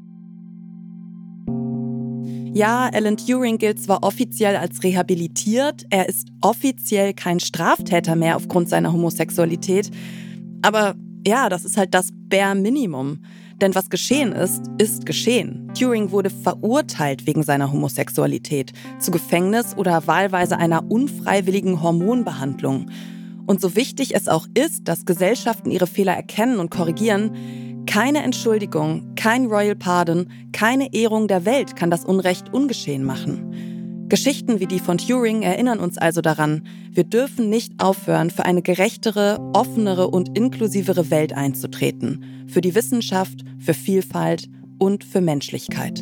Ja, Alan Turing gilt zwar offiziell als rehabilitiert, er ist offiziell kein Straftäter mehr aufgrund seiner Homosexualität, aber ja, das ist halt das Bare Minimum. Denn was geschehen ist, ist geschehen. Turing wurde verurteilt wegen seiner Homosexualität, zu Gefängnis oder wahlweise einer unfreiwilligen Hormonbehandlung. Und so wichtig es auch ist, dass Gesellschaften ihre Fehler erkennen und korrigieren, keine Entschuldigung, kein Royal Pardon, keine Ehrung der Welt kann das Unrecht ungeschehen machen. Geschichten wie die von Turing erinnern uns also daran, wir dürfen nicht aufhören, für eine gerechtere, offenere und inklusivere Welt einzutreten. Für die Wissenschaft, für Vielfalt und für Menschlichkeit.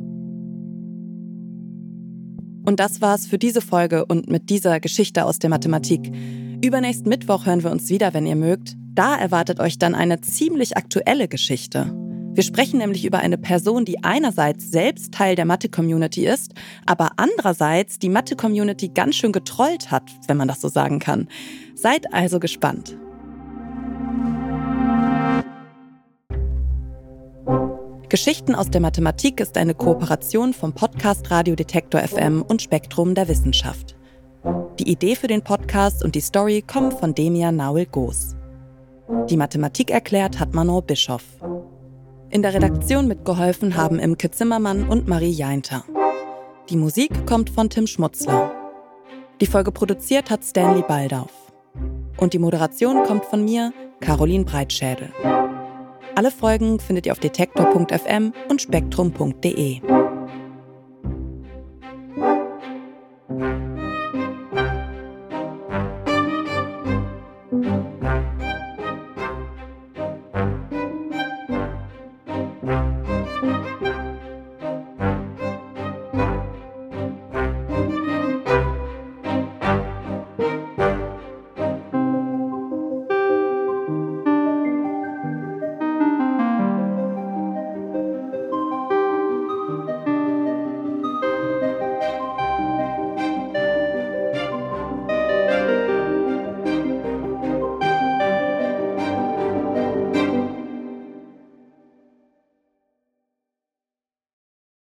Und das war's für diese Folge und mit dieser Geschichte aus der Mathematik. Übernächsten Mittwoch hören wir uns wieder, wenn ihr mögt. Da erwartet euch dann eine ziemlich aktuelle Geschichte. Wir sprechen nämlich über eine Person, die einerseits selbst Teil der Mathe-Community ist, aber andererseits die Mathe-Community ganz schön getrollt hat, wenn man das so sagen kann. Seid also gespannt. Geschichten aus der Mathematik ist eine Kooperation vom Podcast Radio Detektor F M und Spektrum der Wissenschaft. Die Idee für den Podcast und die Story kommen von Demian Naul-Goos. Die Mathematik erklärt hat Manon Bischoff. In der Redaktion mitgeholfen haben Imke Zimmermann und Marie Jainter. Die Musik kommt von Tim Schmutzler. Die Folge produziert hat Stanley Baldauf. Und die Moderation kommt von mir, Caroline Breitschädel. Alle Folgen findet ihr auf detektor punkt f m und spektrum punkt de. Thank you.